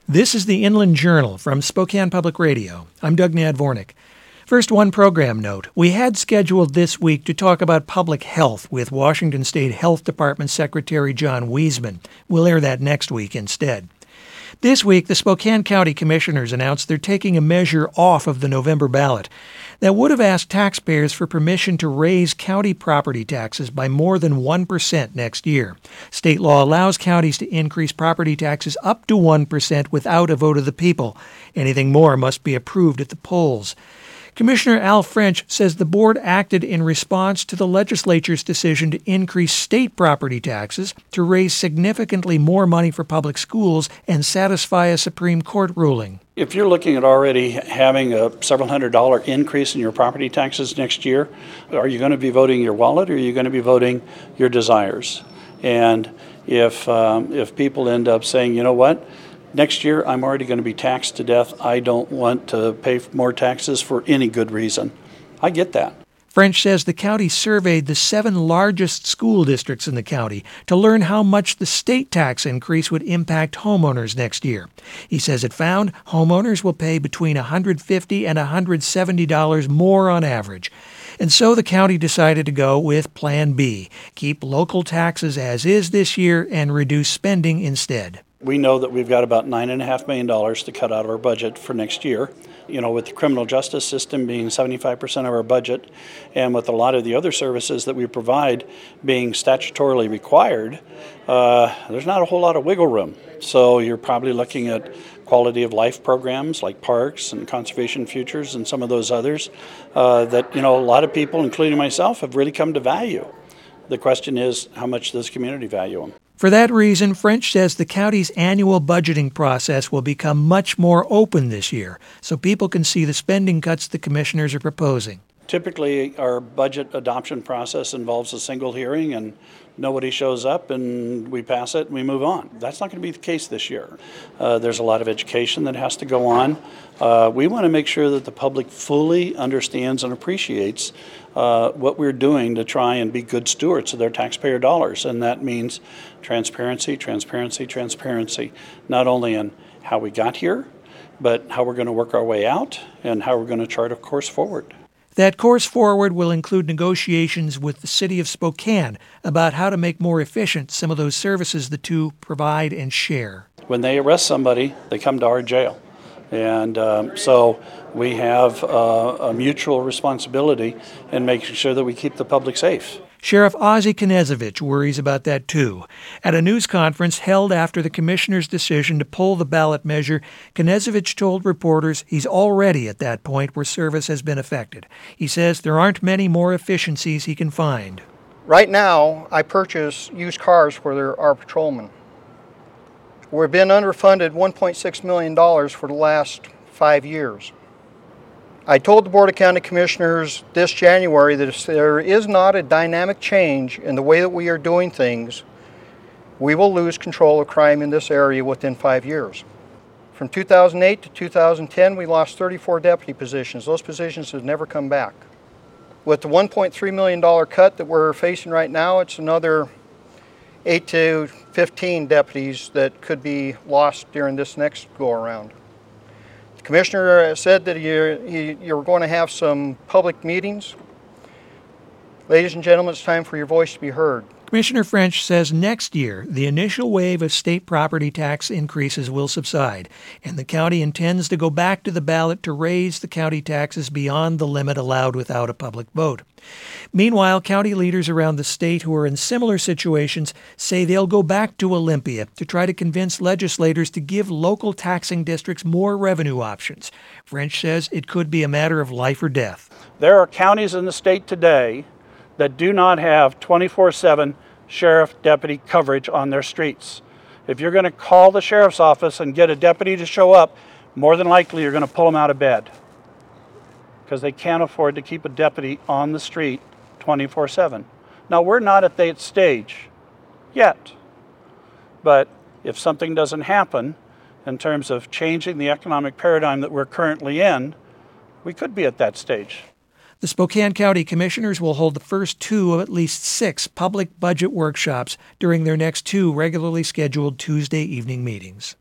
This is the Inland Journal from Spokane Public Radio. I'm Doug Nadvornik. First, one program note. We had scheduled this week to talk about public health with Washington State Health Department Secretary John Wiesman. We'll air that next week instead. This week, the Spokane County Commissioners announced they're taking a measure off of the November ballot that would have asked taxpayers for permission to raise county property taxes by more than 1% next year. State law allows counties to increase property taxes up to 1% without a vote of the people. Anything more must be approved at the polls. Commissioner Al French says the board acted in response to the legislature's decision to increase state property taxes to raise significantly more money for public schools and satisfy a Supreme Court ruling. If you're looking at already having a several $100 increase in your property taxes next year, are you going to be voting your wallet or are you going to be voting your desires? And if people end up saying, you know what, next year I'm already going to be taxed to death, I don't want to pay more taxes for any good reason, I get that. French says the county surveyed the 7 largest school districts in the county to learn how much the state tax increase would impact homeowners next year. He says it found homeowners will pay between $150 and $170 more on average. And so the county decided to go with Plan B, keep local taxes as is this year and reduce spending instead. We know that we've got about $9.5 million to cut out of our budget for next year. You know, with the criminal justice system being 75% of our budget, and with a lot of the other services that we provide being statutorily required, there's not a whole lot of wiggle room. So you're probably looking at quality of life programs like parks and conservation futures and some of those others that, you know, a lot of people, including myself, have really come to value. The question is, how much does the community value them? For that reason, French says the county's annual budgeting process will become much more open this year, so people can see the spending cuts the commissioners are proposing. Typically, our budget adoption process involves a single hearing and nobody shows up and we pass it and we move on. That's not going to be the case this year. There's a lot of education that has to go on. We want to make sure that the public fully understands and appreciates what we're doing to try and be good stewards of their taxpayer dollars. And that means transparency, transparency, transparency, not only in how we got here, but how we're going to work our way out and how we're going to chart a course forward. That course forward will include negotiations with the city of Spokane about how to make more efficient some of those services the two provide and share. When they arrest somebody, they come to our jail. And so we have a mutual responsibility in making sure that we keep the public safe. Sheriff Ozzie Knezovich worries about that too. At a news conference held after the commissioner's decision to pull the ballot measure, Knezovich told reporters he's already at that point where service has been affected. He says there aren't many more efficiencies he can find. Right now, I purchase used cars for our patrolmen. We've been underfunded $1.6 million for the last 5 years. I told the Board of County Commissioners this January that if there is not a dynamic change in the way that we are doing things, we will lose control of crime in this area within 5 years. From 2008 to 2010, we lost 34 deputy positions. Those positions have never come back. With the $1.3 million cut that we're facing right now, it's another 8 to 15 deputies that could be lost during this next go-around. The commissioner said that you're going to have some public meetings. Ladies and gentlemen, it's time for your voice to be heard. Commissioner French says next year, the initial wave of state property tax increases will subside, and the county intends to go back to the ballot to raise the county taxes beyond the limit allowed without a public vote. Meanwhile, county leaders around the state who are in similar situations say they'll go back to Olympia to try to convince legislators to give local taxing districts more revenue options. French says it could be a matter of life or death. There are counties in the state today that do not have 24/7 sheriff deputy coverage on their streets. If you're going to call the sheriff's office and get a deputy to show up, more than likely you're going to pull them out of bed because they can't afford to keep a deputy on the street 24/7. Now, we're not at that stage yet, but if something doesn't happen in terms of changing the economic paradigm that we're currently in, we could be at that stage. The Spokane County Commissioners will hold the first 2 of at least 6 public budget workshops during their next 2 regularly scheduled Tuesday evening meetings.